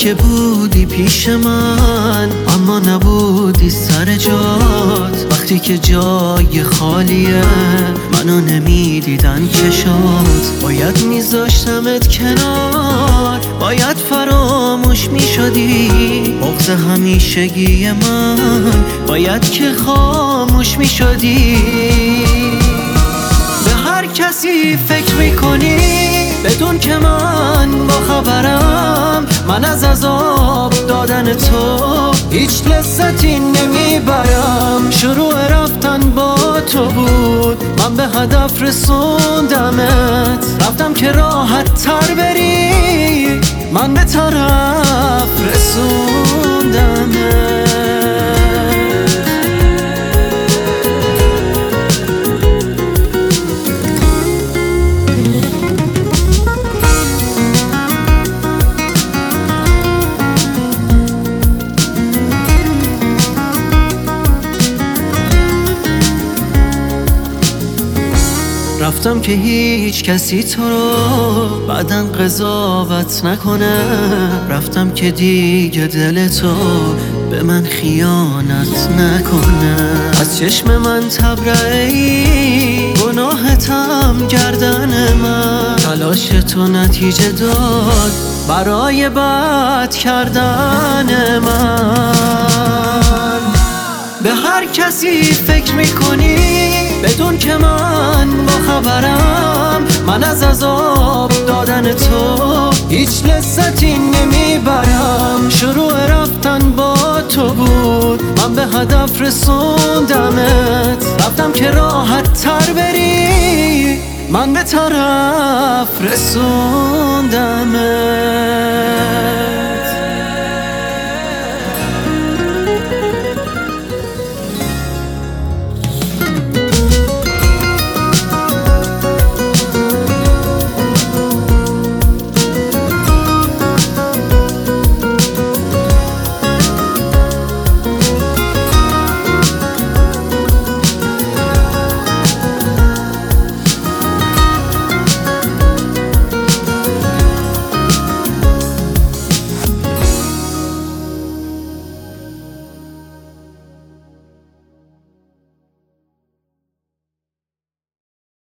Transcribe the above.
که بودی پیش من اما نبودی سر جات، وقتی که جای خالیه منو نمیدیدن چشات. باید میذاشتمت کنار، باید فراموش میشدی، بغض همیشگی من باید که خاموش میشدی. به هر کسی فکر میکنی بدون که من با خبرم، من از عذاب دادن تو هیچ لذتی نمیبرم. شروع رفتن با تو بود، من به هدف رسوندمت، رفتم که راحت تر بری، من به طرف رسوندمت. رفتم که هیچ کسی تو رو بعدن قضاوت نکنه، رفتم که دیگه دل تو به من خیانت نکنه. از چشم من تبرئه‌ای، گناهتم گردن من، تلاش تو نتیجه داد برای بد کردن من. به هر کسی فکر میکنی بدون که من با خبرم، من از عذاب دادن تو هیچ لذتی نمیبرم. شروع رفتن با تو بود، من به هدف رسوندمت، رفتم که راحت تر بری، من به طرف رسوندمت.